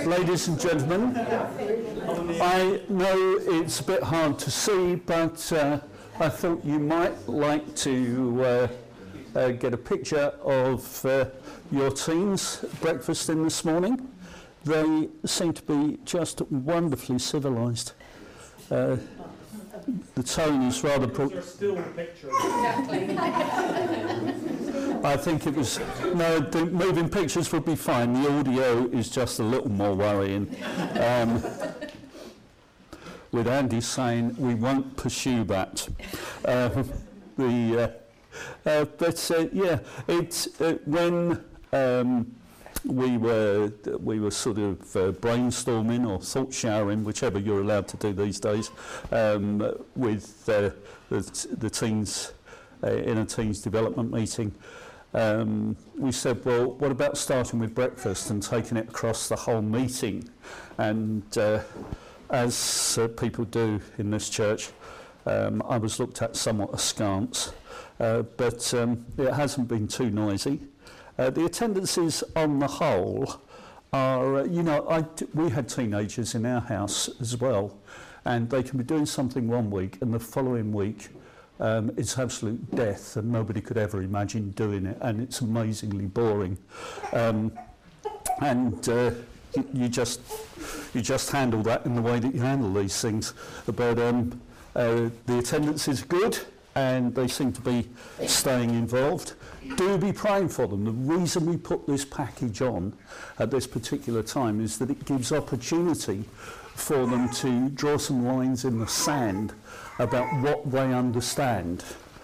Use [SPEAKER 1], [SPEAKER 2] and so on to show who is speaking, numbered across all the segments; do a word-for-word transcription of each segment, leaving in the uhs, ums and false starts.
[SPEAKER 1] ladies and gentlemen. I know it's a bit hard to see, but uh, I thought you might like to uh, uh, get a picture of uh, your team's breakfast in this morning. They seem to be just wonderfully civilised. Uh, the tone is rather... Pro-
[SPEAKER 2] They're still pictures.
[SPEAKER 1] I think it was... No, the moving pictures would be fine. The audio is just a little more worrying. Um, with Andy saying, we won't pursue that. Uh, the, uh, uh, but, uh, yeah, it's uh, when... Um, We were we were sort of uh, brainstorming or thought showering, whichever you're allowed to do these days, um, with uh, the, the teens uh, in a teens development meeting. Um, we said, well, what about starting with breakfast and taking it across the whole meeting? And uh, as uh, people do in this church, um, I was looked at somewhat askance, uh, but um, it hasn't been too noisy. Uh, the attendances on the whole are, uh, you know, I d- we had teenagers in our house as well, and they can be doing something one week and the following week um, it's absolute death and nobody could ever imagine doing it, and it's amazingly boring. Um, and uh, you, you just you just handle that in the way that you handle these things. But um, uh, the attendance is good and they seem to be staying involved. Do be praying for them. The reason we put this package on at this particular time is that it gives opportunity for them to draw some lines in the sand about what they understand.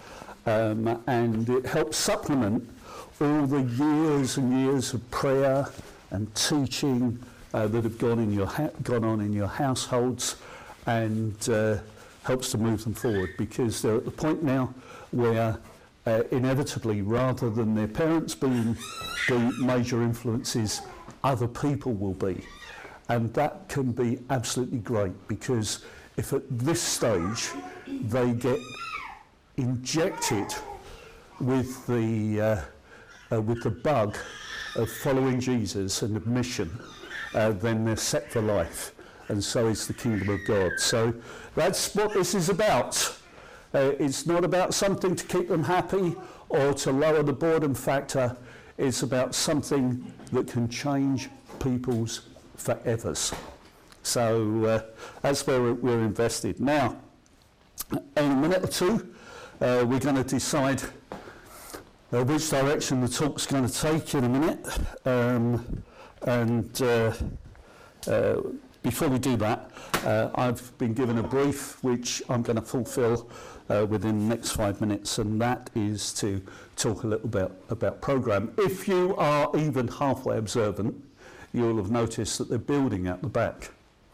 [SPEAKER 1] Um, and it helps supplement all the years and years of prayer and teaching uh, that have gone, in your ha- gone on in your households, and uh, helps to move them forward, because they're at the point now where Uh, inevitably, rather than their parents being the major influences, other people will be. And that can be absolutely great, because if at this stage they get injected with the, uh, uh, with the bug of following Jesus and of mission, uh, then they're set for life, and so is the kingdom of God. So that's what this is about. Uh, it's not about something to keep them happy or to lower the boredom factor. It's about something that can change people's forevers. So uh, that's where we're, we're invested. Now, in a minute or two, uh, we're going to decide uh, which direction the talk's going to take in a minute. Um, and uh, uh, before we do that, uh, I've been given a brief which I'm going to fulfill Uh, within the next five minutes, and that is to talk a little bit about programme. If you are even halfway observant, you'll have noticed that they're building at the back.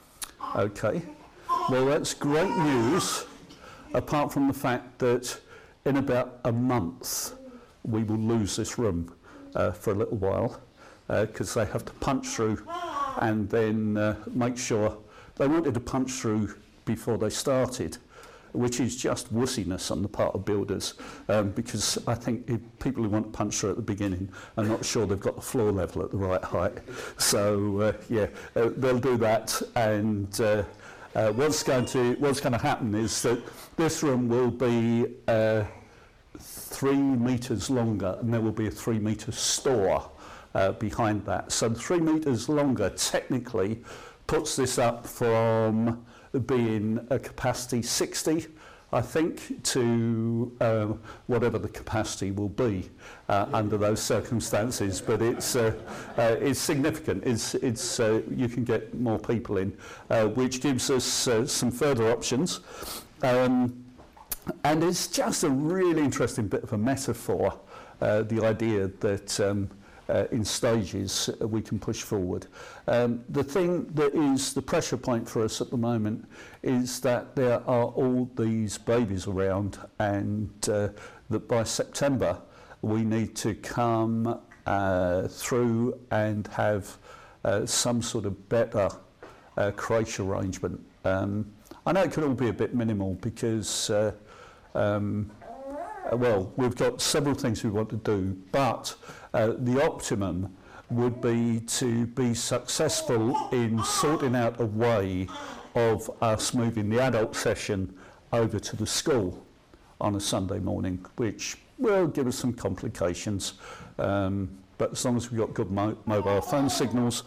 [SPEAKER 1] Okay, well, that's great news, apart from the fact that in about a month we will lose this room uh, for a little while, because uh, they have to punch through and then uh, make sure. They wanted to punch through before they started, which is just wussiness on the part of builders, um, because I think if people who want to punch through at the beginning are not sure they've got the floor level at the right height. So uh, yeah, uh, they'll do that, and uh, uh, what's going to what's going to happen is that this room will be uh, three metres longer, and there will be a three metre store uh, behind that. So three metres longer technically puts this up from being a capacity sixty, I think, to uh, whatever the capacity will be uh, under those circumstances. But it's uh, uh, it's significant. It's it's uh, you can get more people in, uh, which gives us uh, some further options. Um, and it's just a really interesting bit of a metaphor, uh, the idea that Um, Uh, in stages uh, we can push forward. Um, the thing that is the pressure point for us at the moment is that there are all these babies around, and uh, that by September we need to come uh, through and have uh, some sort of better uh, creche arrangement. Um, I know it could all be a bit minimal, because uh, um, well, we've got several things we want to do, but uh, the optimum would be to be successful in sorting out a way of us moving the adult session over to the school on a Sunday morning, which will give us some complications. Um, but as long as we've got good mo mobile phone signals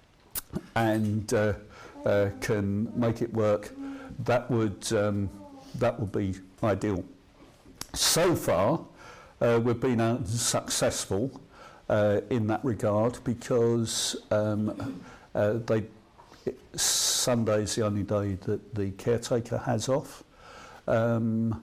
[SPEAKER 1] and uh, uh, can make it work, that would, um, that would be ideal. So far, uh, we've been unsuccessful uh, in that regard because um, uh, they, Sunday's the only day that the caretaker has off. Um,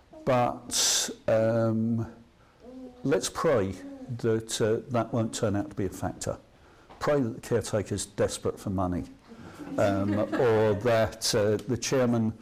[SPEAKER 1] but um, let's pray that uh, that won't turn out to be a factor. Pray that the caretaker's desperate for money, um, or that uh, the chairman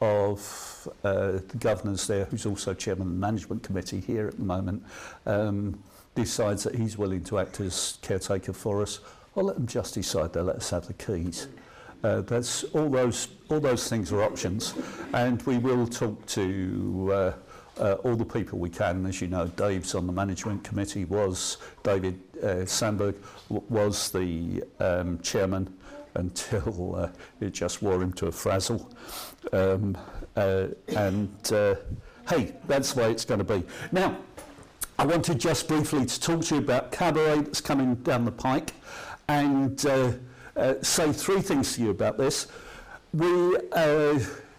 [SPEAKER 1] of uh, the governors there, who's also chairman of the management committee here at the moment, um, decides that he's willing to act as caretaker for us. Or let them just decide they'll let us have the keys. Uh, that's all those all those things are options, and we will talk to uh, uh, all the people we can. As you know, Dave's on the management committee. Was David uh, Sandberg w was the um, chairman until uh, it just wore him to a frazzle. Um, uh, and uh, hey, that's the way it's going to be. Now, I wanted just briefly to talk to you about Cabaret that's coming down the pike, and uh, uh, say three things to you about this. We, uh,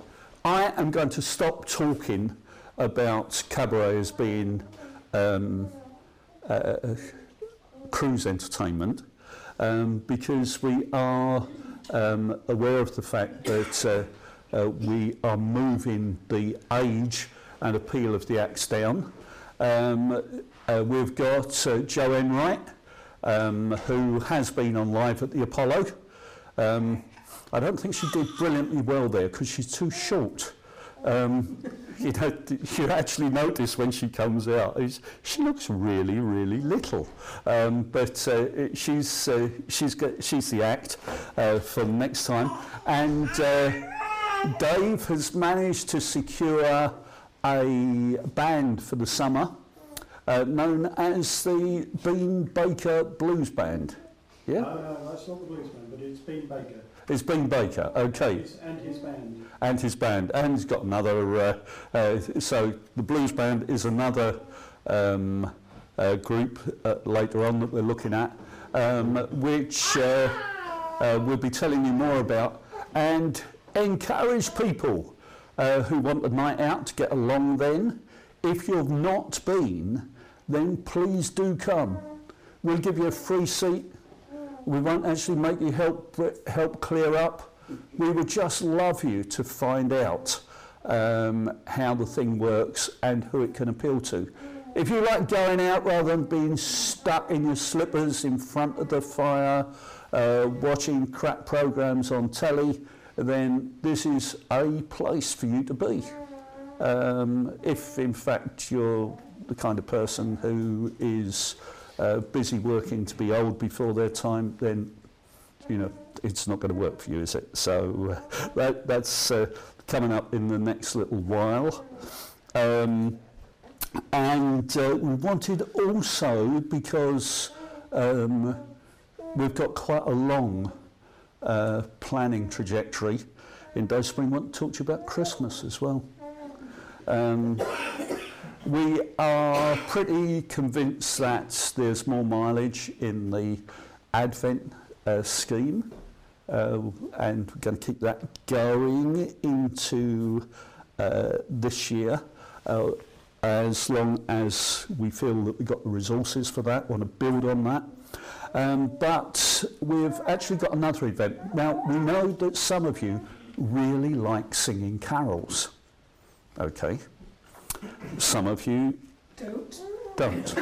[SPEAKER 1] I am going to stop talking about Cabaret as being um, uh, cruise entertainment, um, because we are um, aware of the fact that uh, uh, we are moving the age and appeal of the acts down. Um, uh, we've got uh, Joanne Wright, um, who has been on Live at the Apollo. Um, I don't think she did brilliantly well there because she's too short. Um, you know, you actually notice when she comes out, she looks really, really little. Um, but uh, she's uh, she's got, she's the act uh, for next time. And uh, Dave has managed to secure a band for the summer, uh, known as the Bean Baker Blues Band. Yeah?
[SPEAKER 2] No, no, that's not the blues band, but it's Bean Baker.
[SPEAKER 1] It's Bean Baker, okay.
[SPEAKER 2] His, and his band.
[SPEAKER 1] And his band. And he's got another, uh, uh, so the blues band is another um, uh, group uh, later on that we're looking at, um, which uh, uh, we'll be telling you more about, and encourage people Uh, who want a night out to get along then. If you've not been, then please do come. We'll give you a free seat. We won't actually make you help help clear up. We would just love you to find out um, how the thing works and who it can appeal to. If you like going out rather than being stuck in your slippers in front of the fire, uh, watching crap programs on telly, then this is a place for you to be. Um, if in fact you're the kind of person who is uh, busy working to be old before their time, then you know it's not going to work for you, is it? So uh, that, that's uh, coming up in the next little while. Um, and uh, we wanted also, because um, we've got quite a long Uh, planning trajectory in Dave Spring, I want to talk to you about Christmas as well. Um, we are pretty convinced that there's more mileage in the Advent uh, scheme, uh, and we're going to keep that going into uh, this year, uh, as long as we feel that we've got the resources for that, want to build on that. Um, but we've actually got another event. Now, we know that some of you really like singing carols. Okay. Some of you
[SPEAKER 3] don't.
[SPEAKER 1] Don't.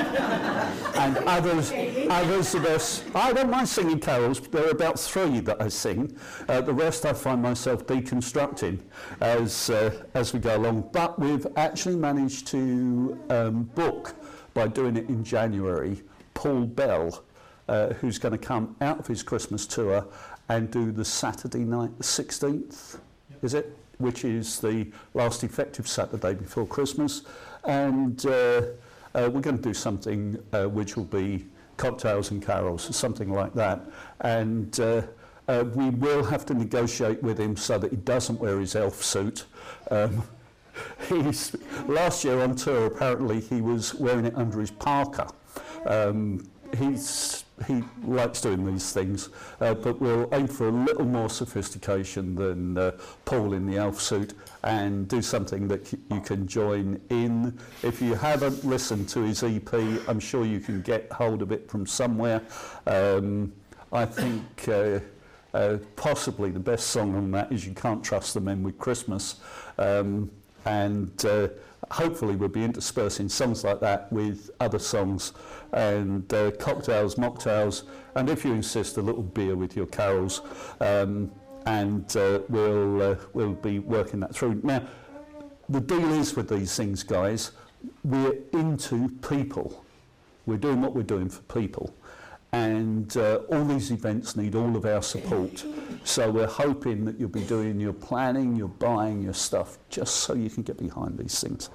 [SPEAKER 1] And others, others of us, I don't mind singing carols. There are about three that I sing. Uh, the rest I find myself deconstructing as, uh, as we go along. But we've actually managed to um, book, by doing it in January, Paul Bell, Uh, who's going to come out of his Christmas tour and do the Saturday night, the sixteenth, yep. Is it? Which is the last effective Saturday before Christmas. And uh, uh, we're going to do something uh, which will be cocktails and carols, or something like that. And uh, uh, we will have to negotiate with him so that he doesn't wear his elf suit. Um, he's, last year on tour, apparently he was wearing it under his parka. Um, he's, he likes doing these things, uh, but we'll aim for a little more sophistication than uh, Paul in the elf suit, and do something that you can join in. If you haven't listened to his E P, I'm sure you can get hold of it from somewhere. Um, I think uh, uh, possibly the best song on that is You Can't Trust the Men with Christmas. Um, and uh, hopefully we'll be interspersing songs like that with other songs, and uh, cocktails, mocktails, and if you insist, a little beer with your carols. Um, and uh, we'll, uh, we'll be working that through. Now, the deal is with these things, guys, we're into people. We're doing what we're doing for people. And uh, all these events need all of our support. So we're hoping that you'll be doing your planning, your buying, your stuff, just so you can get behind these things.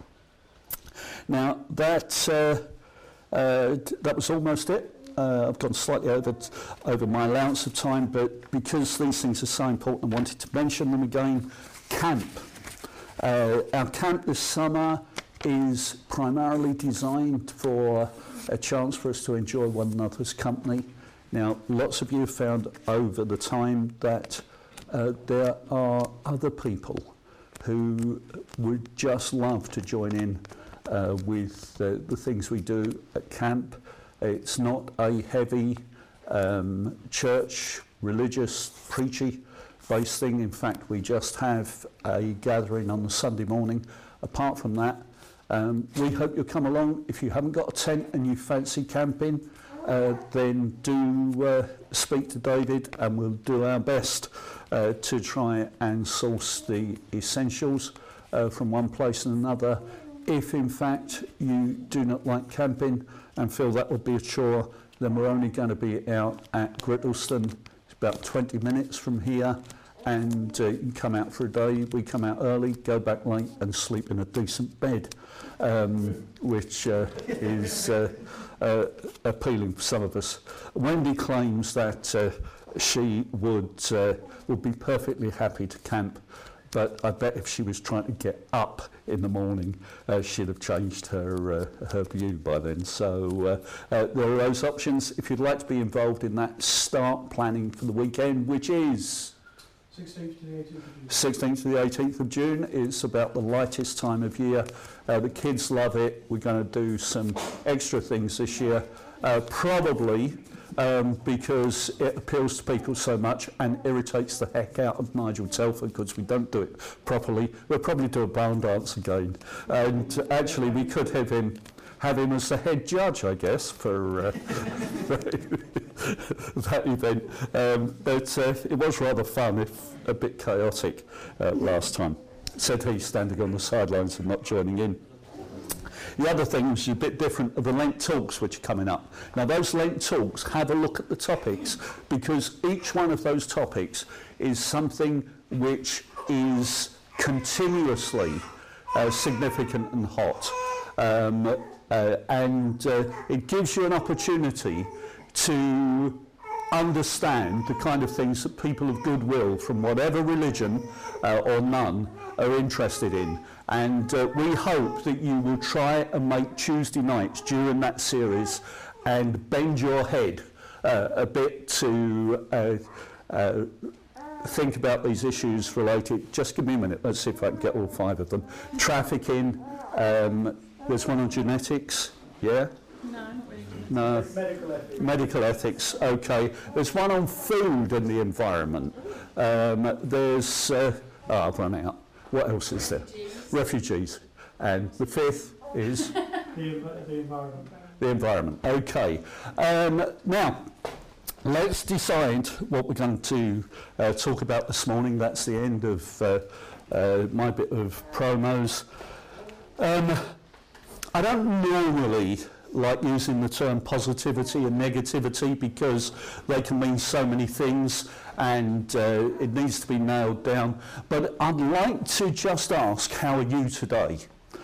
[SPEAKER 1] Now, that, uh, uh, that was almost it. Uh, I've gone slightly over, over my allowance of time, but because these things are so important, I wanted to mention them again. Camp. Uh, our camp this summer is primarily designed for a chance for us to enjoy one another's company. Now, lots of you have found over the time that uh, there are other people who would just love to join in uh, with uh, the things we do at camp. It's not a heavy um, church, religious, preachy based thing. In fact, we just have a gathering on the Sunday morning. Apart from that, um, we hope you'll come along. If you haven't got a tent and you fancy camping, uh, then do uh, speak to David, and we'll do our best uh, to try and source the essentials uh, from one place and another. If in fact you do not like camping and feel that would be a chore, then we're only going to be out at Grittleston. It's about twenty minutes from here, and uh, you can come out for a day. We come out early, go back late, and sleep in a decent bed, um, which uh, is uh, uh, appealing for some of us. Wendy claims that uh, she would uh, would be perfectly happy to camp, but I bet if she was trying to get up in the morning, uh, she'd have changed her uh, her view by then. So uh, uh, there are those options. If you'd like to be involved in that, start planning for the weekend, which is
[SPEAKER 2] sixteenth to the eighteenth of June.
[SPEAKER 1] sixteenth to the eighteenth of June. It's about the lightest time of year. Uh, the kids love it. We're going to do some extra things this year, uh, probably um, because it appeals to people so much and irritates the heck out of Nigel Telford because we don't do it properly. We'll probably do a barn dance again, and actually we could have him have him as the head judge, I guess, for uh, that event. Um, but uh, it was rather fun, if a bit chaotic uh, last time. Said he, standing on the sidelines and not joining in. The other thing which is a bit different are the Lent talks which are coming up. Now those Lent talks, have a look at the topics, because each one of those topics is something which is continuously uh, significant and hot. Um, uh, and uh, it gives you an opportunity to understand the kind of things that people of goodwill from whatever religion uh, or none are interested in. And uh, we hope that you will try and make Tuesday nights during that series and bend your head uh, a bit to uh, uh, think about these issues related. Just give me a minute, let's see if I can get all five of them. Trafficking, um, there's one on genetics, yeah?
[SPEAKER 3] No, not really.
[SPEAKER 1] No.
[SPEAKER 2] Medical ethics.
[SPEAKER 1] Medical ethics, okay. There's one on food and the environment. Um, there's, uh, oh, I've run out. What else is there?
[SPEAKER 3] Refugees.
[SPEAKER 1] Refugees. And the fifth is?
[SPEAKER 2] The, env- the environment.
[SPEAKER 1] The environment, okay. Um, now, let's decide what we're going to uh, talk about this morning. That's the end of uh, uh, my bit of promos. Um, I don't normally like using the term positivity and negativity because they can mean so many things, and uh, it needs to be nailed down. But I'd like to just ask, how are you today?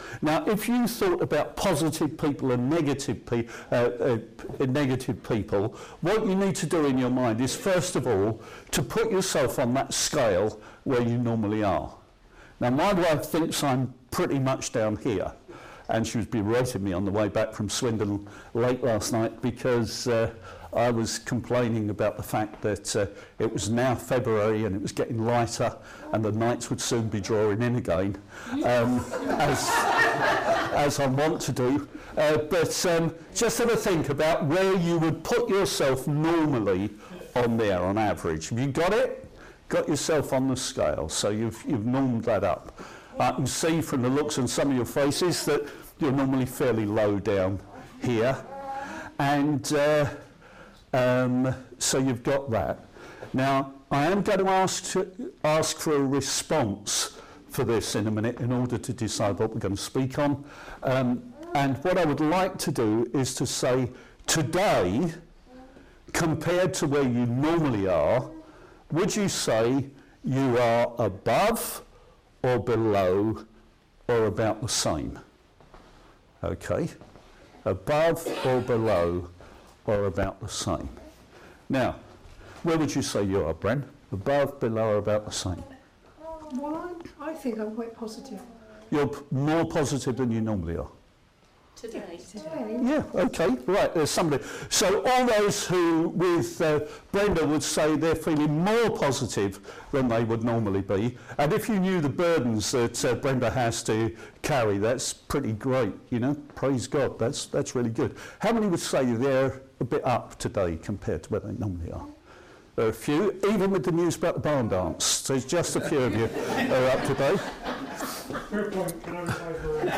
[SPEAKER 1] Now, if you thought about positive people and negative, pe- uh, uh, p- negative people, what you need to do in your mind is, first of all, to put yourself on that scale where you normally are. Now, my wife thinks I'm pretty much down here, and she was berating me on the way back from Swindon late last night because uh, I was complaining about the fact that uh, it was now February and it was getting lighter and the nights would soon be drawing in again, um, as, as I want to do. Uh, but um, just have a think about where you would put yourself normally on there on average. Have you got it? Got yourself on the scale, so you've, you've normed that up. I can see from the looks on some of your faces that you're normally fairly low down here. And uh, um, so you've got that. Now, I am going to ask, to ask for a response for this in a minute in order to decide what we're going to speak on. Um, and what I would like to do is to say, today, compared to where you normally are, would you say you are above or below or about the same? Okay, above or below or about the same. Now, where would you say you are, Bren? Above, below or about the same?
[SPEAKER 3] Well, I'm, I think I'm quite positive.
[SPEAKER 1] You're p- more positive than you normally are.
[SPEAKER 4] Today.
[SPEAKER 3] Today.
[SPEAKER 1] Yeah, okay, right, there's somebody. So all those who, with uh, Brenda, would say they're feeling more positive than they would normally be. And if you knew the burdens that uh, Brenda has to carry, that's pretty great, you know, praise God, that's, that's really good. How many would say they're a bit up today compared to where they normally are? There are a few, even with the news about the barn dance. There's just a few of you who are up today.
[SPEAKER 2] Fair point, can I reply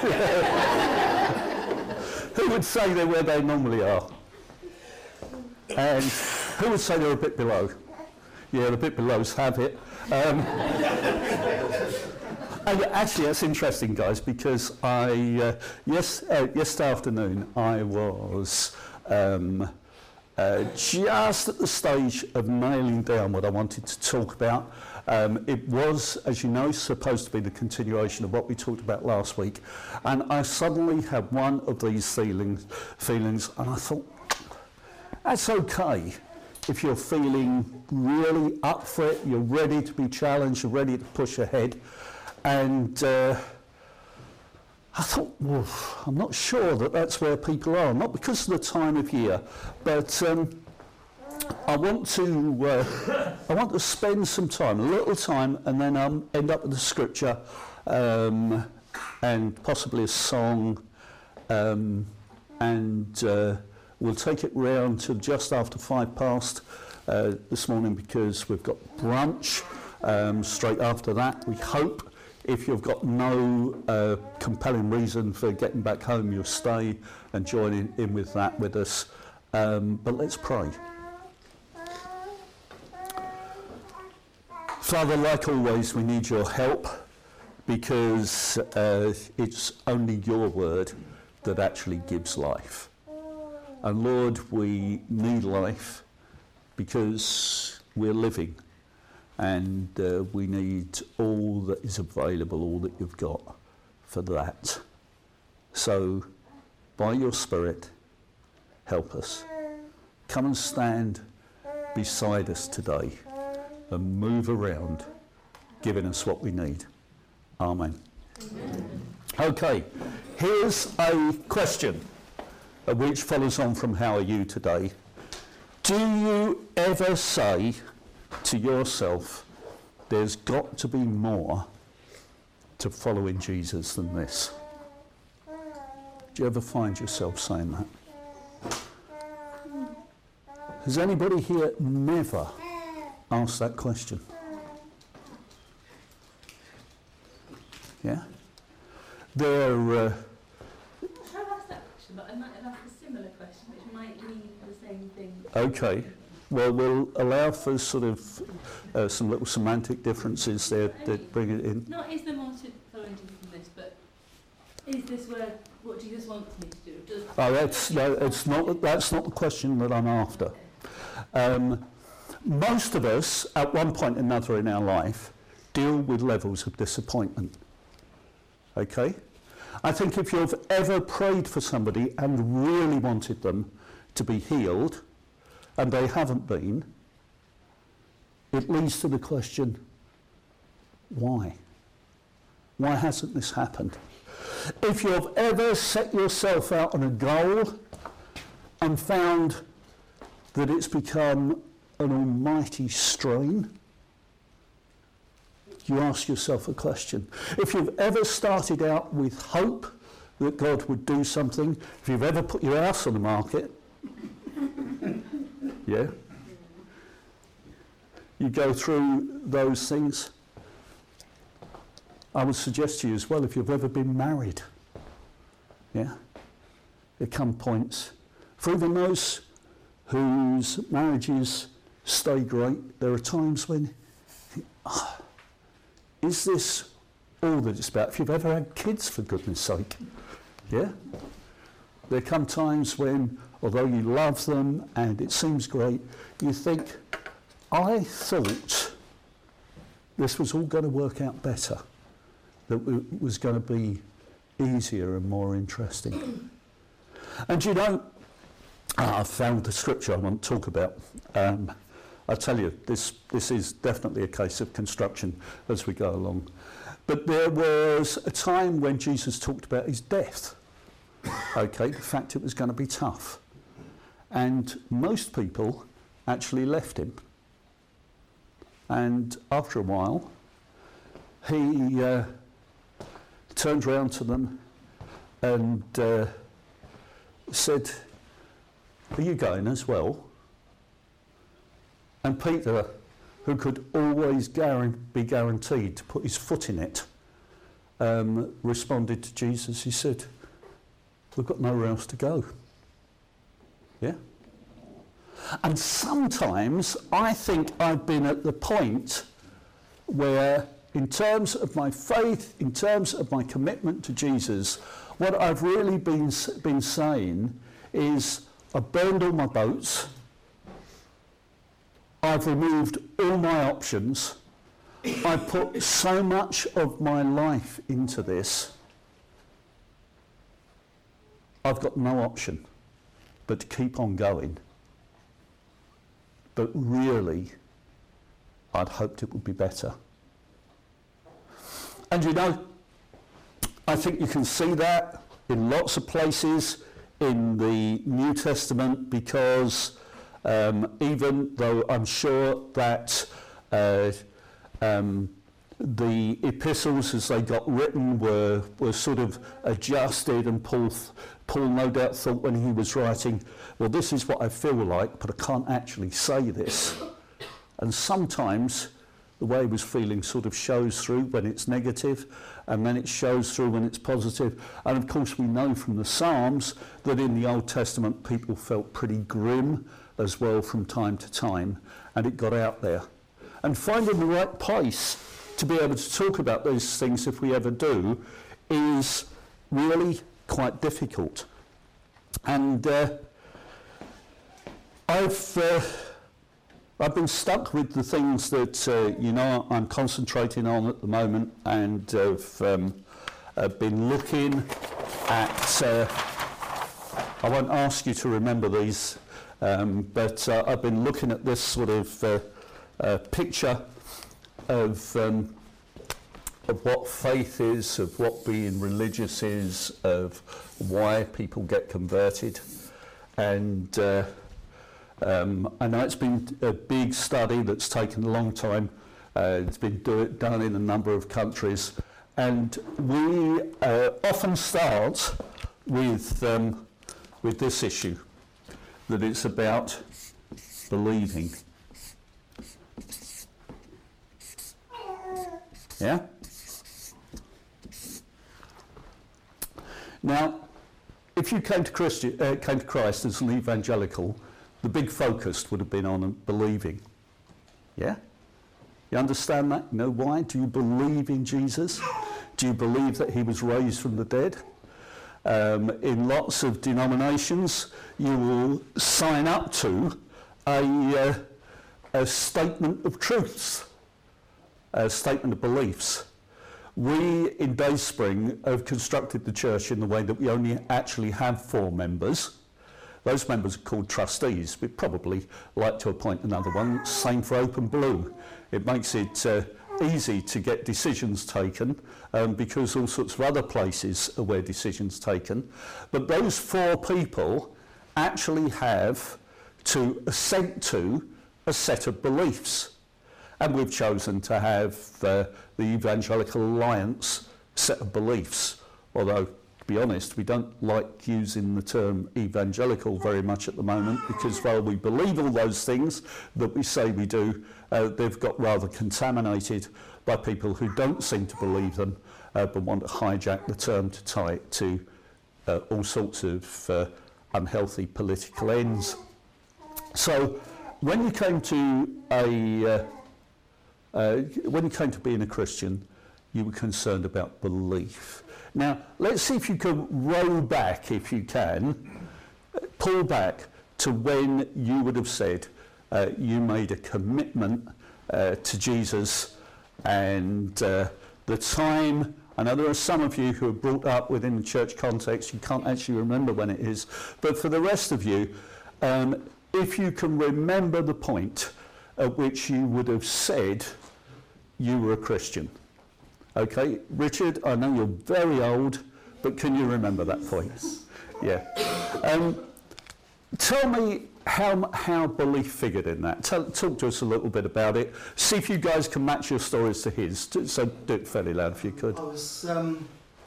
[SPEAKER 2] for
[SPEAKER 1] Who would say they're where they normally are? And who would say they're a bit below? Yeah, the bit below's have it. Um, and actually, that's interesting, guys, because I uh, yes, uh, yesterday afternoon I was um, uh, just at the stage of nailing down what I wanted to talk about. Um, it was, as you know, supposed to be the continuation of what we talked about last week, and I suddenly had one of these feelings, feelings, and I thought, that's okay if you're feeling really up for it, you're ready to be challenged, you're ready to push ahead, and uh, I thought, well, I'm not sure that that's where people are, not because of the time of year, but um, I want to uh, I want to spend some time, a little time, and then um, end up with the scripture um, and possibly a song, um, and uh, we'll take it round to just after five past uh, this morning because we've got brunch um, straight after that. We hope if you've got no uh, compelling reason for getting back home, you'll stay and join in, in with that with us. Um, but let's pray. Father, like always, we need your help because uh, it's only your word that actually gives life. And Lord, we need life because we're living and uh, we need all that is available, all that you've got for that. So, by your Spirit, help us. Come and stand beside us today and move around, giving us what we need. Amen. Amen. Okay, here's a question uh, which follows on from how are you today. Do you ever say to yourself, there's got to be more to following Jesus than this? Do you ever find yourself saying that? Has anybody here never asked that question? Yeah? There uh,
[SPEAKER 4] Shall I ask that question? But I might have asked a similar question, which might mean the same thing.
[SPEAKER 1] Okay. Well, we'll allow for sort of uh, some little semantic differences there that bring it in.
[SPEAKER 4] Not is there more to following Jesus than this, but is this where what Jesus wants me to do? Does
[SPEAKER 1] Oh, that's no, it's not. That's not the question that I'm after. Um, most of us, at one point or another in our life, deal with levels of disappointment. Okay, I think if you've ever prayed for somebody and really wanted them to be healed, and they haven't been, it leads to the question, why? Why hasn't this happened? If you've ever set yourself out on a goal and found that it's become an almighty strain, you ask yourself a question. If you've ever started out with hope that God would do something, if you've ever put your house on the market, yeah, you go through those things. I would suggest to you as well, if you've ever been married, yeah, there come points, for even those whose marriages stay great, there are times when you think, oh, is this all that it's about? If you've ever had kids, for goodness sake, yeah? There come times when, although you love them and it seems great, you think, I thought this was all going to work out better, that it was going to be easier and more interesting. And you know, I've found the scripture I want to talk about. Um, I tell you, this, this is definitely a case of construction as we go along. But there was a time when Jesus talked about his death. Okay, the fact it was going to be tough. And most people actually left him. And after a while, he uh, turned round to them and uh, said, are you going as well? And Peter, who could always guaran- be guaranteed to put his foot in it, um, responded to Jesus. He said, we've got nowhere else to go. Yeah? And sometimes I think I've been at the point where, in terms of my faith, in terms of my commitment to Jesus, what I've really been, been saying is, I've burned all my boats, I've removed all my options, I've put so much of my life into this, I've got no option but to keep on going. But really, I'd hoped it would be better. And you know, I think you can see that in lots of places in the New Testament, because um, even though I'm sure that uh, um, the epistles as they got written were, were sort of adjusted, and Paul, Paul no doubt thought when he was writing, well, this is what I feel like, but I can't actually say this. And sometimes the way he was feeling sort of shows through when it's negative, and then it shows through when it's positive. And of course we know from the Psalms that in the Old Testament people felt pretty grim as well from time to time, and it got out there. And finding the right place to be able to talk about those things, if we ever do, is really quite difficult. And uh, I've uh, I've been stuck with the things that uh, you know I'm concentrating on at the moment, and have um, I've been looking at. Uh, I won't ask you to remember these, um, but uh, I've been looking at this sort of uh, uh, picture of um, of what faith is, of what being religious is, of why people get converted, and uh, um, I know it's been a big study that's taken a long time. Uh, it's been do it, done in a number of countries, and we uh, often start with um, with this issue, that it's about believing. Yeah? Now, if you came to, Christi- uh, came to Christ as an evangelical, the big focus would have been on believing. Yeah? You understand that? You know why? Do you believe in Jesus? Do you believe that he was raised from the dead? Um, in lots of denominations, you will sign up to a, uh, a statement of truths, a statement of beliefs, we in Dayspring have constructed the church in the way that we only actually have four members. Those members are called trustees. We'd probably like to appoint another one. Same for Open Blue. It makes it uh, easy to get decisions taken um, because all sorts of other places are where decisions taken. But those four people actually have to assent to a set of beliefs. And we've chosen to have uh, the Evangelical Alliance set of beliefs, although, to be honest, we don't like using the term evangelical very much at the moment, because while we believe all those things that we say we do, uh, they've got rather contaminated by people who don't seem to believe them, uh, but want to hijack the term to tie it to uh, all sorts of uh, unhealthy political ends. So when you came to a uh, Uh, when you came to being a Christian, you were concerned about belief. Now, let's see if you can roll back, if you can, pull back to when you would have said uh, you made a commitment uh, to Jesus, and uh, the time. I know there are some of you who are brought up within the church context, you can't actually remember when it is, but for the rest of you, um, if you can remember the point at which you would have said you were a Christian. Okay, Richard, I know you're very old, but can you remember that point? Yeah. Um, tell me how how belief figured in that. Tell, talk to us a little bit about it. See if you guys can match your stories to his. So do it fairly loud if you could.
[SPEAKER 5] I was um,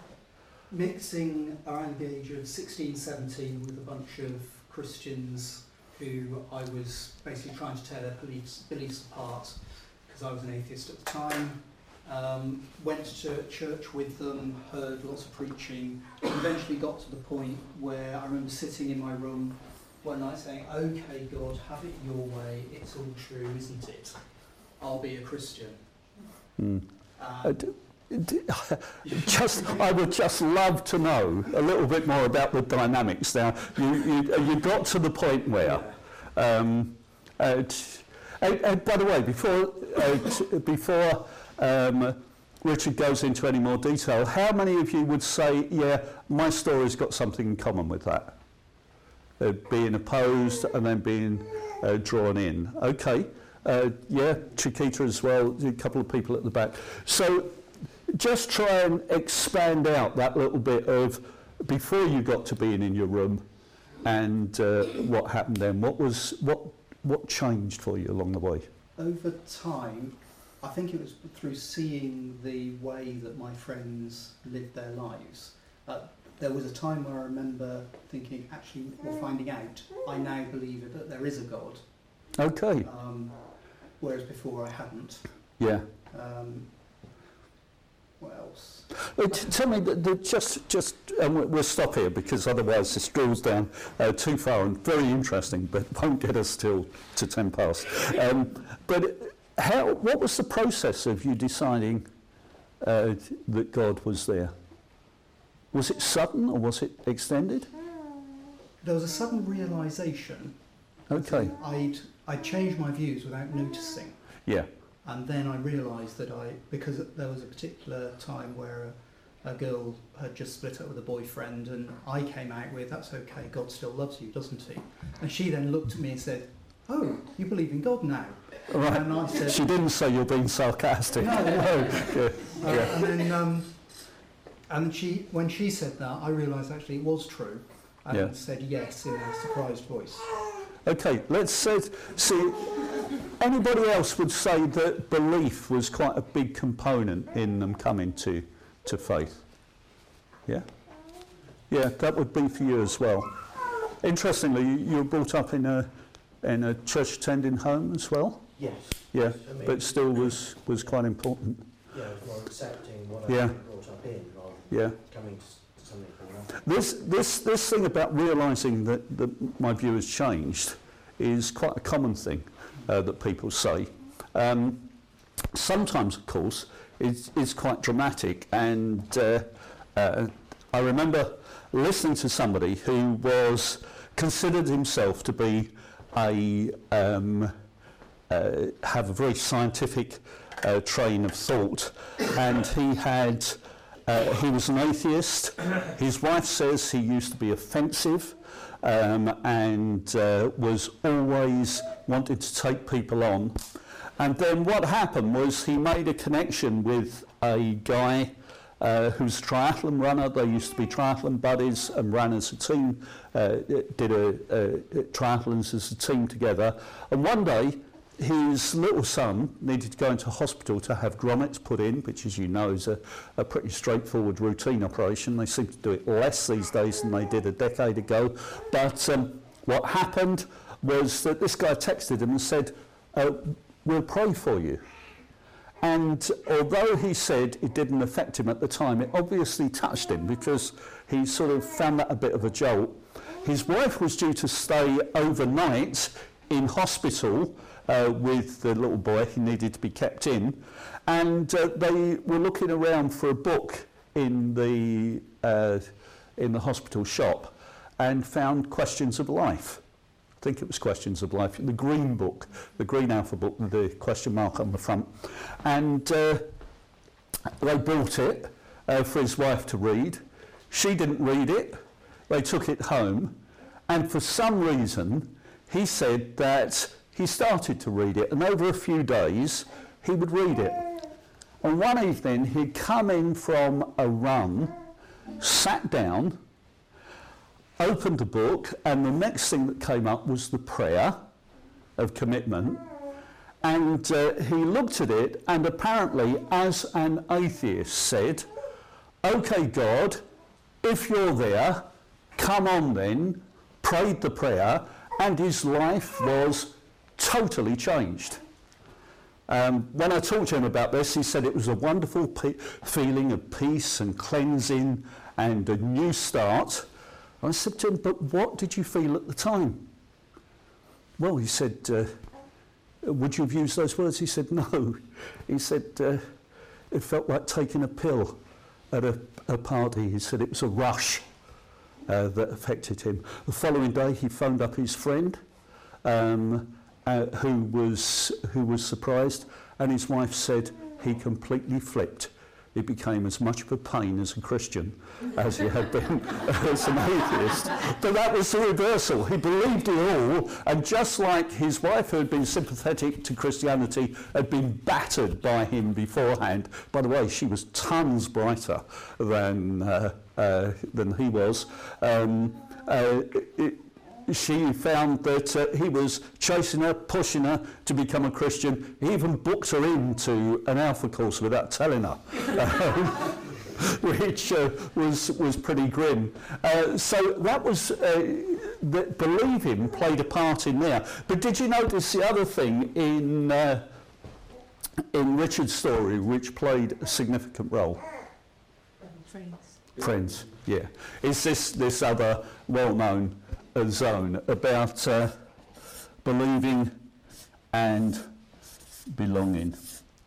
[SPEAKER 5] mixing around the age of sixteen, seventeen with a bunch of Christians who I was basically trying to tear their beliefs, beliefs apart, because I was an atheist at the time. Um, went to church with them, heard lots of preaching, and eventually got to the point where I remember sitting in my room one night saying, "Okay, God, have it your way, it's all true, isn't it? I'll be a Christian."
[SPEAKER 1] Mm.
[SPEAKER 5] Um,
[SPEAKER 1] Uh, d- d- just, I would just love to know a little bit more about the dynamics. Now, you, you, you got to the point where,
[SPEAKER 5] yeah.
[SPEAKER 1] um, uh, t- uh, uh, by the way, before, uh, t- before um, Richard goes into any more detail, how many of you would say, yeah, my story's got something in common with that? Uh, being opposed and then being uh, drawn in. Okay. Uh, yeah, Chiquita as well, a couple of people at the back. So just try and expand out that little bit of before you got to being in your room and uh, what happened then. What was what what changed for you along the way?
[SPEAKER 5] Over time, I think it was through seeing the way that my friends lived their lives. Uh, there was a time where I remember thinking, actually, or finding out, I now believe that there is a God.
[SPEAKER 1] Okay.
[SPEAKER 5] Um, whereas before I hadn't.
[SPEAKER 1] Yeah.
[SPEAKER 5] Um, what else?
[SPEAKER 1] Uh, t- tell me, the, the, just, just um, we'll stop here because otherwise this drills down uh, too far and very interesting, but won't get us till to ten past. Um, but how? What was the process of you deciding uh, that God was there? Was it sudden or was it extended?
[SPEAKER 5] There was a sudden realisation.
[SPEAKER 1] Okay.
[SPEAKER 5] I'd I changed my views without noticing.
[SPEAKER 1] Yeah.
[SPEAKER 5] And then I realised that I, because there was a particular time where a, a girl had just split up with a boyfriend, and I came out with, "That's okay, God still loves you, doesn't he?" And she then looked at me and said, "Oh, you believe in God now?"
[SPEAKER 1] Right.
[SPEAKER 5] And I said,
[SPEAKER 1] She didn't say you're being sarcastic.
[SPEAKER 5] No, no.
[SPEAKER 1] Yeah.
[SPEAKER 5] uh,
[SPEAKER 1] Yeah.
[SPEAKER 5] and then, um, and she, when she said that, I realised actually it was true, and
[SPEAKER 1] Yeah.
[SPEAKER 5] said yes in a surprised voice.
[SPEAKER 1] Okay, let's uh, see. Anybody else would say that belief was quite a big component in them coming to, to faith? Yeah? Yeah, that would be for you as well. Interestingly, you, you were brought up in a, in a church attending home as well?
[SPEAKER 6] Yes.
[SPEAKER 1] Yeah,
[SPEAKER 6] I mean,
[SPEAKER 1] but still was, was quite important.
[SPEAKER 6] Yeah, it was more accepting what
[SPEAKER 1] Yeah.
[SPEAKER 6] I was brought up in rather than
[SPEAKER 1] Yeah.
[SPEAKER 6] coming to, to something from nothing.
[SPEAKER 1] This, this, this thing about realising that, that my view has changed is quite a common thing uh, that people say. Um, sometimes, of course, it's, it's quite dramatic, and uh, uh, I remember listening to somebody who was considered himself to be a um, uh, have a very scientific uh, train of thought. And he had, uh, he was an atheist. His wife says he used to be offensive um, and uh, was always wanted to take people on. And then what happened was he made a connection with a guy uh, who's a triathlon runner. They used to be triathlon buddies and ran as a team, uh, did a, a, triathlons as a team together. And one day, his little son needed to go into hospital to have grommets put in, which, as you know, is a, a pretty straightforward routine operation. They seem to do it less these days than they did a decade ago. But um, what happened was that this guy texted him and said, uh, we'll pray for you. And although he said it didn't affect him at the time, it obviously touched him because he sort of found that a bit of a jolt. His wife was due to stay overnight in hospital uh, with the little boy. He needed to be kept in. And uh, they were looking around for a book in the, uh, in the hospital shop and found Questions of Life. I think it was Questions of Life, the green book, the green alpha book with the question mark on the front. And uh, they bought it uh, for his wife to read. She didn't read it. They took it home. And for some reason, he said that he started to read it. And over a few days, he would read it. And one evening, he'd come in from a run, sat down, opened the book, and the next thing that came up was the prayer of commitment. And uh, he looked at it and apparently, as an atheist, said, OK, God, if you're there, come on then, prayed the prayer, and his life was totally changed. Um, when I talked to him about this, he said it was a wonderful pe- feeling of peace and cleansing and a new start. I said to him, but what did you feel at the time? Well, he said, uh, would you have used those words? He said, no. He said, uh, it felt like taking a pill at a, a party. He said it was a rush uh, that affected him. The following day, he phoned up his friend, um, uh, who was who was surprised, and his wife said he completely flipped. It became as much of a pain as a Christian as he had been as an atheist. But that was the reversal. He believed it all, and just like his wife, who had been sympathetic to Christianity, had been battered by him beforehand. By the way, she was tons brighter than uh, uh, than he was. Um, uh, it, She found that uh, he was chasing her, pushing her to become a Christian. He even booked her into an Alpha course without telling her, um, which uh, was was pretty grim. Uh, so that was, uh, the, believing played a part in there. But did you notice the other thing in uh, in Richard's story, which played a significant role?
[SPEAKER 3] Friends.
[SPEAKER 1] Friends, yeah. Is this this other well-known a zone about uh, believing and belonging.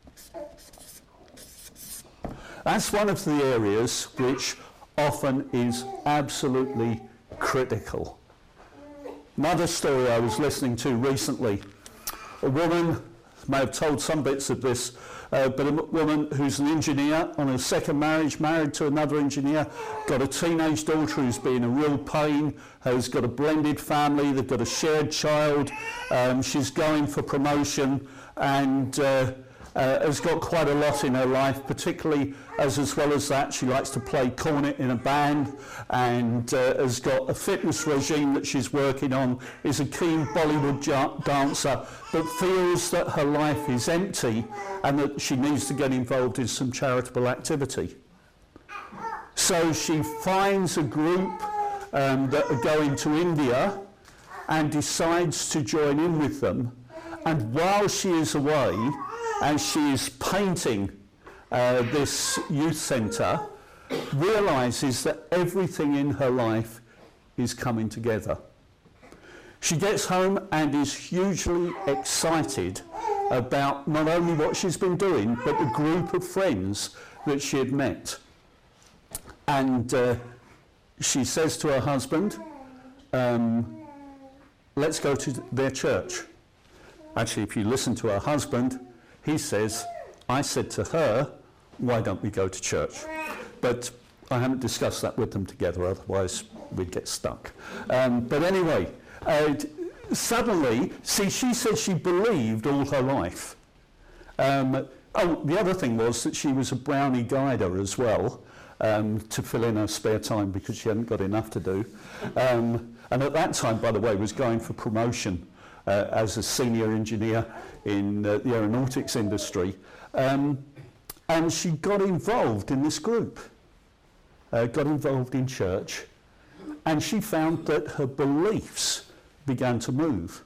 [SPEAKER 1] That's one of the areas which often is absolutely critical. Another story I was listening to recently, a woman, may have told some bits of this, Uh, but a m- woman who's an engineer on her second marriage, married to another engineer, got a teenage daughter who's been a real pain, has got a blended family, they've got a shared child, um, she's going for promotion, and uh, uh, has got quite a lot in her life, particularly as as well as that she likes to play cornet in a band, and uh, has got a fitness regime that she's working on, is a keen Bollywood ja- dancer, but feels that her life is empty and that she needs to get involved in some charitable activity. So she finds a group um, that are going to India and decides to join in with them. And while she is away, and she is painting uh, this youth centre, realises that everything in her life is coming together. She gets home and is hugely excited about not only what she's been doing, but the group of friends that she had met. And uh, she says to her husband, um, let's go to their church. Actually, if you listen to her husband, he says, I said to her, why don't we go to church? But I haven't discussed that with them together, otherwise we'd get stuck. Um, but anyway, uh, suddenly, see, she said she believed all her life. Um, oh, the other thing was that she was a brownie guider as well, um, to fill in her spare time because she hadn't got enough to do. Um, and at that time, by the way, was going for promotion uh, as a senior engineer in uh, the aeronautics industry. Um, and she got involved in this group, uh, got involved in church, and she found that her beliefs began to move.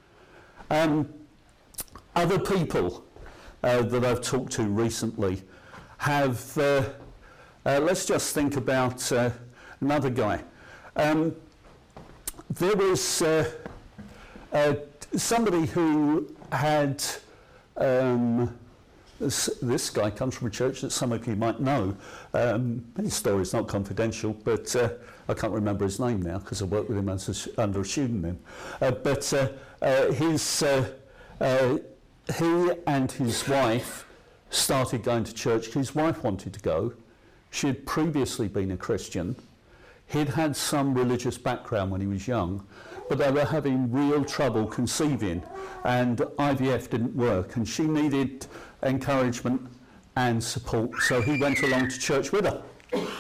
[SPEAKER 1] Um, other people uh, that I've talked to recently have, uh, uh, let's just think about uh, another guy. Um, there was uh, uh, somebody who had, um, this, this guy comes from a church that some of you might know. Um, his story is not confidential, but uh, I can't remember his name now because I worked with him as a, under a pseudonym. Uh, but uh, uh, his, uh, uh, he and his wife started going to church. His wife wanted to go. She had previously been a Christian. He'd had some religious background when he was young, but they were having real trouble conceiving, and I V F didn't work, and she needed encouragement and support, so he went along to church with her.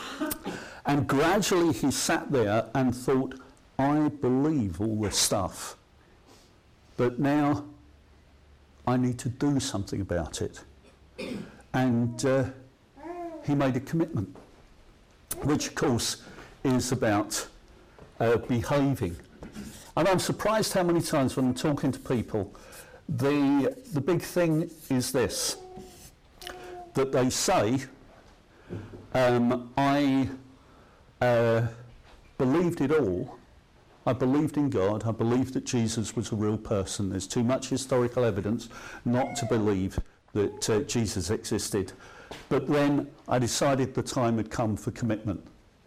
[SPEAKER 1] And gradually he sat there and thought, I believe all this stuff, but now I need to do something about it. And uh, he made a commitment, which of course is about uh, behaving. And I'm surprised how many times when I'm talking to people, the, the big thing is this, that they say, um, I uh, believed it all. I believed in God. I believed that Jesus was a real person. There's too much historical evidence not to believe that uh, Jesus existed. But then I decided the time had come for commitment.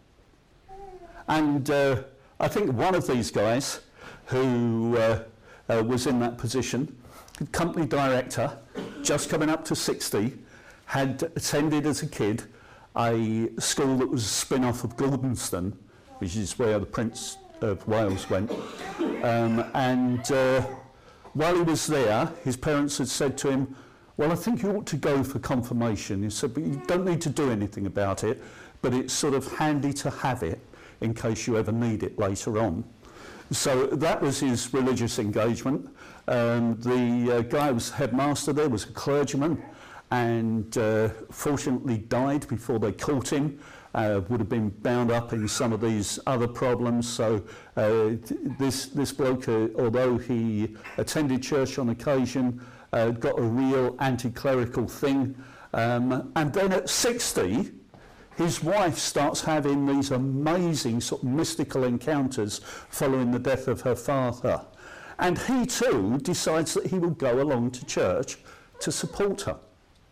[SPEAKER 1] And uh, I think one of these guys who uh, uh, was in that position, company director, just coming up to sixty, had attended as a kid a school that was a spin-off of Gordonston, which is where the Prince of Wales went. Um, and uh, while he was there, his parents had said to him, well, I think you ought to go for confirmation. He said, but you don't need to do anything about it, but it's sort of handy to have it in case you ever need it later on. So that was his religious engagement. Um, the uh, guy who was headmaster there was a clergyman, and uh, fortunately died before they caught him. Uh, would have been bound up in some of these other problems. So uh, this, this bloke, uh, although he attended church on occasion, uh, got a real anti-clerical thing. Um, and then at sixty, his wife starts having these amazing sort of mystical encounters following the death of her father. And he too decides that he will go along to church to support her.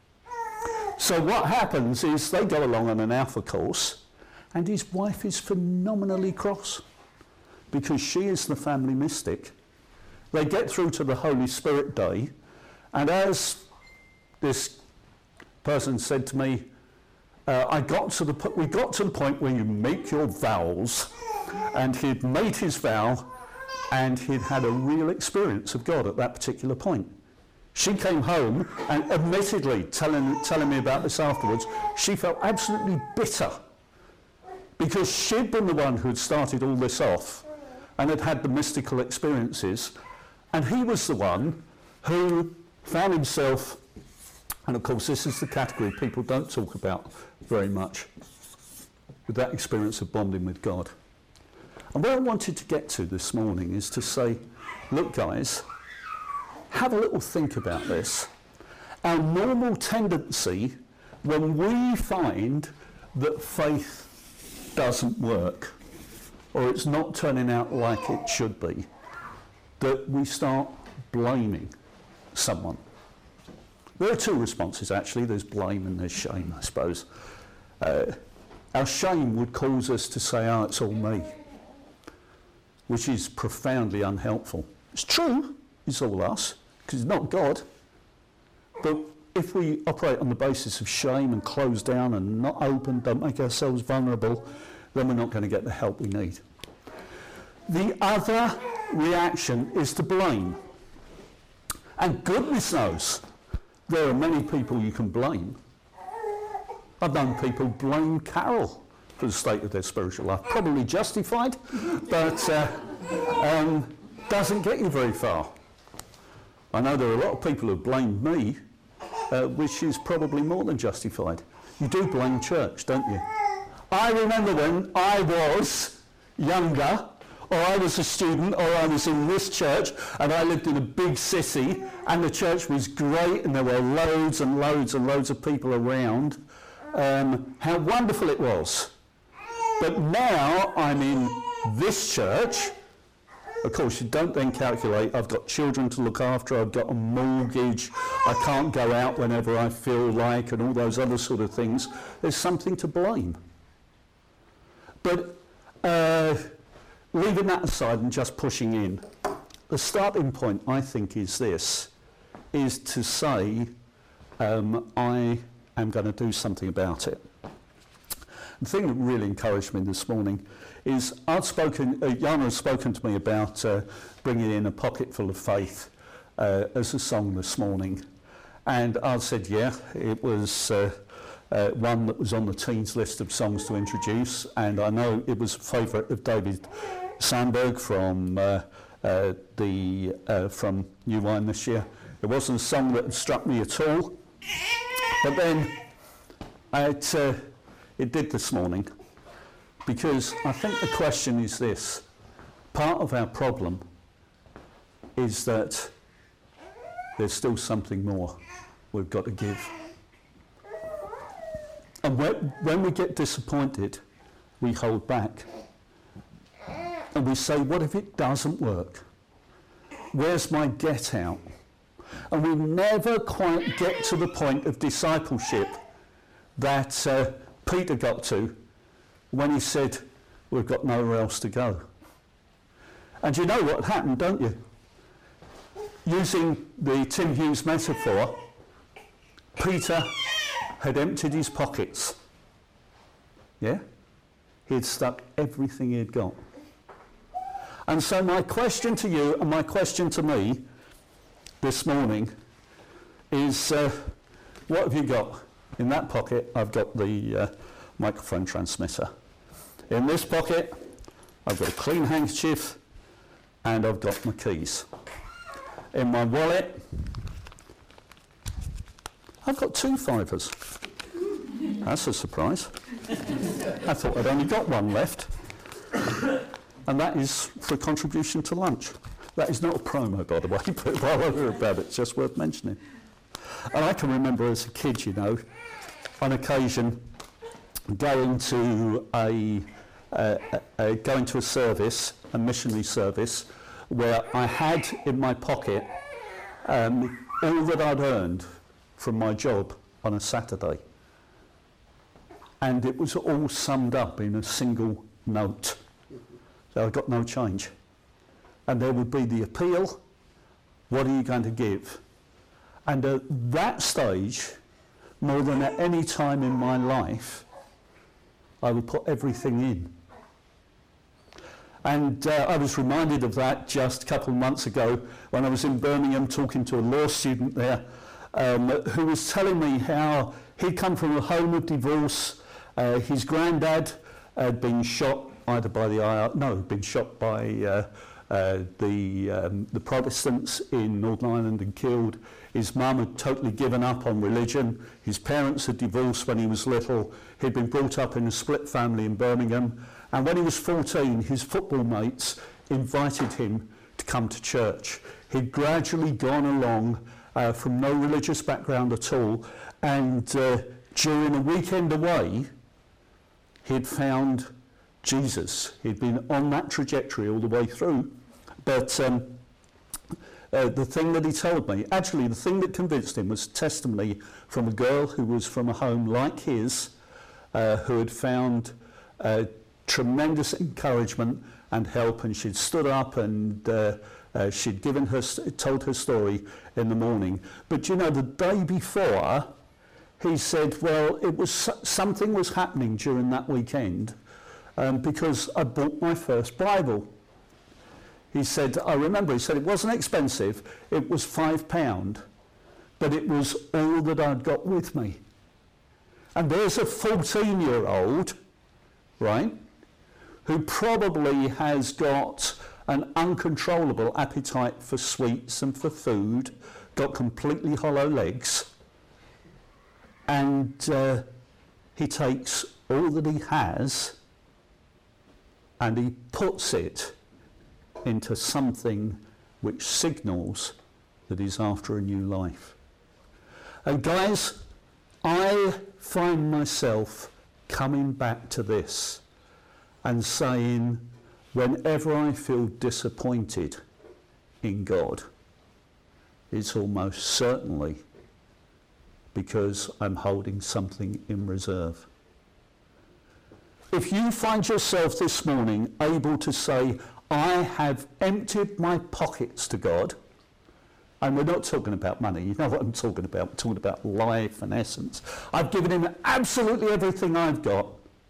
[SPEAKER 1] So what happens is they go along on an Alpha course, and his wife is phenomenally cross because she is the family mystic. They get through to the Holy Spirit day, and as this person said to me, uh, I got to the po- we got to the point where you make your vows, and he'd made his vow, and he'd had a real experience of God at that particular point. She came home and admittedly, telling, telling me about this afterwards, she felt absolutely bitter because she'd been the one who had started all this off and had had the mystical experiences, and he was the one who found himself, and of course this is the category people don't talk about very much, with that experience of bonding with God. And where I wanted to get to this morning is to say, look guys, have a little think about this. Our normal tendency when we find that faith doesn't work or it's not turning out like it should be, that we start blaming someone. There are two responses actually, there's blame and there's shame, I suppose. Uh, our shame would cause us to say, oh, it's all me, which is profoundly unhelpful. It's true, it's all us, because it's not God. But if we operate on the basis of shame and close down and not open, don't make ourselves vulnerable, then we're not going to get the help we need. The other reaction is to blame. And goodness knows, there are many people you can blame. I've known people blame Carol for the state of their spiritual life. Probably justified, but uh, um, doesn't get you very far. I know there are a lot of people who blame me, uh, which is probably more than justified. You do blame church, don't you? I remember when I was younger, or I was a student, or I was in this church, and I lived in a big city, and the church was great, and there were loads and loads and loads of people around. Um, how wonderful it was. But now I'm in this church. Of course, you don't then calculate, I've got children to look after, I've got a mortgage, I can't go out whenever I feel like, and all those other sort of things. There's something to blame. But uh, leaving that aside and just pushing in, the starting point, I think, is this, is to say, um, I am going to do something about it. The thing that really encouraged me this morning is I'd spoken, uh, Jana has spoken to me about uh, bringing in A Pocket Full of Faith uh, as a song this morning. And I said, yeah, it was uh, uh, one that was on the teens list of songs to introduce. And I know it was a favourite of David Sandberg from, uh, uh, the, uh, from New Wine this year. It wasn't a song that had struck me at all. But then it, uh, it did this morning, because I think the question is this. Part of our problem is that there's still something more we've got to give. And when, when we get disappointed, we hold back. And we say, what if it doesn't work? Where's my get out? And we never quite get to the point of discipleship that uh, Peter got to when he said, we've got nowhere else to go. And you know what happened, don't you? Using the Tim Hughes metaphor, Peter had emptied his pockets. Yeah? He had stuck everything he had got. And so my question to you and my question to me this morning is, uh, what have you got? In that pocket, I've got the uh, microphone transmitter. In this pocket, I've got a clean handkerchief and I've got my keys. In my wallet, I've got two fivers. That's a surprise. I thought I'd only got one left. And that is for a contribution to lunch. That is not a promo, by the way, but while I hear about it, it's just worth mentioning. And I can remember as a kid, you know, on occasion going to a, uh, uh, going to a service, a missionary service, where I had in my pocket um, all that I'd earned from my job on a Saturday. And it was all summed up in a single note. So I got no change. And there would be the appeal, what are you going to give? And at that stage, more than at any time in my life, I would put everything in. And uh, I was reminded of that just a couple of months ago when I was in Birmingham talking to a law student there um, who was telling me how he'd come from a home of divorce. Uh, his granddad had been shot either by the I R, no, been shot by uh, uh, the, um, the Protestants in Northern Ireland and killed. His mum had totally given up on religion. His parents had divorced when he was little. He'd been brought up in a split family in Birmingham. And when he was fourteen, his football mates invited him to come to church. He'd gradually gone along uh, from no religious background at all. And uh, during a weekend away, he'd found Jesus. He'd been on that trajectory all the way through. But um, uh, the thing that he told me, actually the thing that convinced him was testimony from a girl who was from a home like his, uh, who had found uh, tremendous encouragement and help, and she'd stood up and uh, Uh, she'd given her, told her story in the morning. But you know, the day before, he said, well, it was something was happening during that weekend um, because I bought my first Bible. He said, I remember, he said it wasn't expensive, it was five pound, but it was all that I'd got with me. And there's a fourteen-year-old, right, who probably has got an uncontrollable appetite for sweets and for food, got completely hollow legs, and uh, he takes all that he has and he puts it into something which signals that he's after a new life. And guys, I find myself coming back to this and saying, whenever I feel disappointed in God, it's almost certainly because I'm holding something in reserve. If you find yourself this morning able to say, I have emptied my pockets to God, and we're not talking about money, you know what I'm talking about, we're talking about life and essence. I've given him absolutely everything I've got,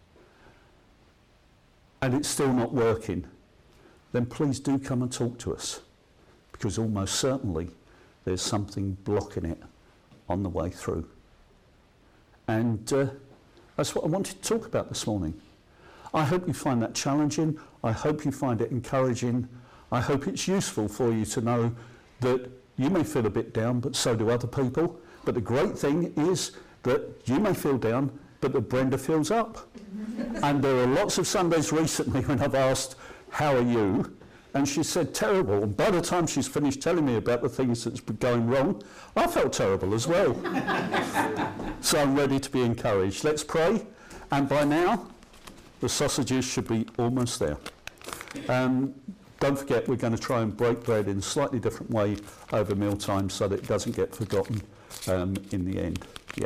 [SPEAKER 1] and it's still not working, then please do come and talk to us, because almost certainly there's something blocking it on the way through. And uh, that's what I wanted to talk about this morning. I hope you find that challenging. I hope you find it encouraging. I hope it's useful for you to know that you may feel a bit down, but so do other people. But the great thing is that you may feel down, but that Brenda feels up. And there are lots of Sundays recently when I've asked, how are you? And she said, terrible. And by the time she's finished telling me about the things that's been going wrong, I felt terrible as well. So I'm ready to be encouraged. Let's pray. And by now, the sausages should be almost there. Um, don't forget, we're going to try and break bread in a slightly different way over mealtime so that it doesn't get forgotten um, in the end. Yeah?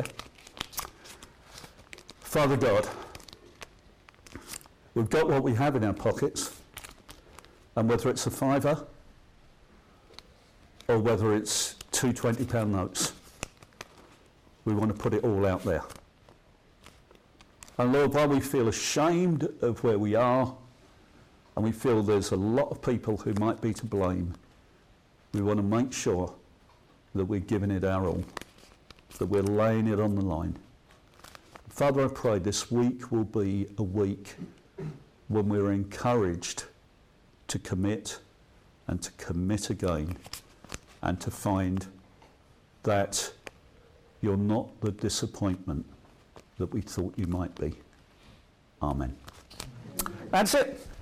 [SPEAKER 1] Father God, we've got what we have in our pockets, and whether it's a fiver or whether it's two twenty pound notes, we want to put it all out there. And Lord, while we feel ashamed of where we are, and we feel there's a lot of people who might be to blame, we want to make sure that we're giving it our all, that we're laying it on the line. Father, I pray this week will be a week when we're encouraged to commit and to commit again and to find that you're not the disappointment that we thought you might be. Amen. That's it.